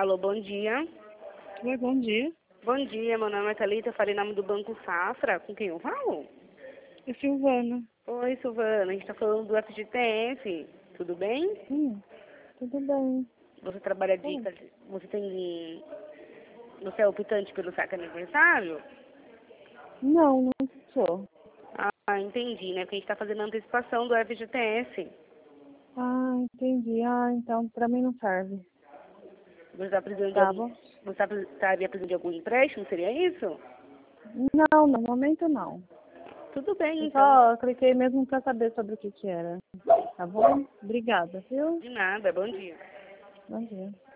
Alô, bom dia. Oi, bom dia. Bom dia, meu nome é Thalita, eu falei em nome do Banco Safra. Com quem eu falo? É Silvana. Oi, Silvana, a gente está falando do FGTS. Tudo bem? Tudo bem. Você trabalha Hum. Você é optante pelo saque aniversário? Não, não sou. Ah, entendi, né? Porque a gente está fazendo a antecipação do FGTS. Ah, entendi. Ah, então pra mim não serve. Você está precisando de Tá algum... bom? estaria precisando de algum empréstimo, seria isso? Não, no momento não. Tudo bem, Eu então. só cliquei mesmo pra saber sobre o que era. Tá bom? Obrigada, viu? De nada, bom dia. Bom dia.